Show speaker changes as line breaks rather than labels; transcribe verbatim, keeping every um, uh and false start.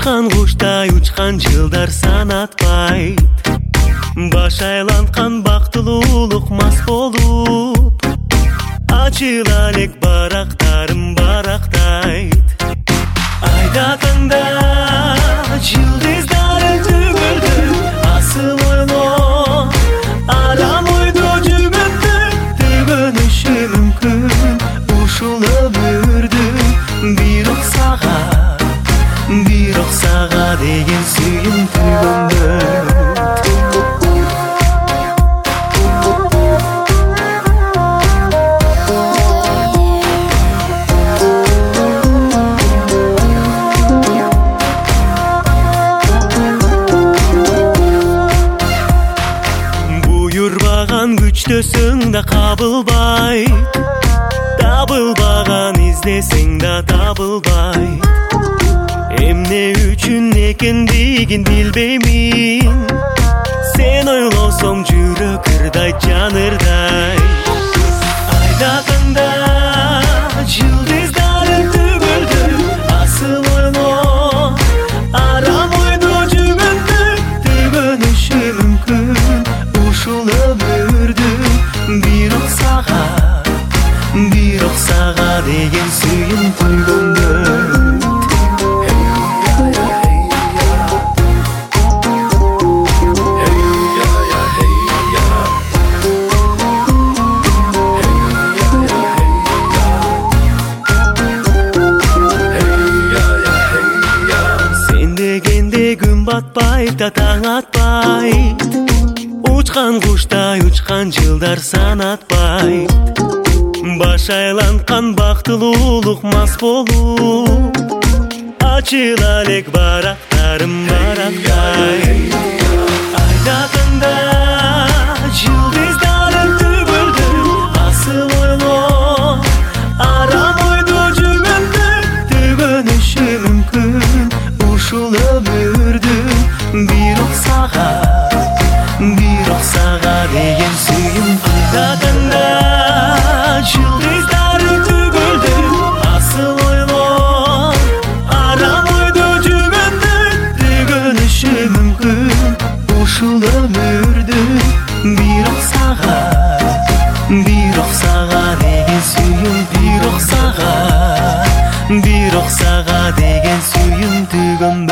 Учкан куштай учкан жылдар санатпайт, баш айланткан бактылуулук мас болуп, ачыла элек барактарым барактайт. Айдатында жылдыздары түгөлдү, асыл ойлоо арам ойдо жүгөттү, түгөнүшү мүмкүн ушул өмүрдү. Бирок сага, бирок сага деген сүйүм түгөнбөйт. Буйурбаган күчтөсөң да кабылбайт, табылбаган издесең да табылбайт. Эмне үчүн экендигин билбеймин, сен ойлосоң жүрөк ырдайт, жан ырдайт. Айдатында жылдыздары түгөлдү, асыл ойлоо арам ойдо жүгөттү, түгөнүшү мүмкүн ушул өмүрдү. Бирок сага, бирок сага деген сүйүм түгөнбөйт. Сен дегенде күн батпайт да таң атпайт, учкан куштай учкан жылдар санатпайт, баш айланткан бактылуулук мас болуп, ачыла элек барактарым барактайт. Айдатында жылдыздары түгөлдү, асыл ойлоо арам ойдо жүгөттү, түгөнүшү мүмкүн ушул өмүрдү. Бирок сага, бирок сага деген сүйүм. Айдатында жылдыздары түгөлдү, асыл ойлоо арам ойдо жүгөттү, түгөнүшү мүмкүн ушул өмүрдү. Бирок сага, бирок сага деген сүйүм. Бирок сага, бирок сага деген сүйүм түгөнбөйт.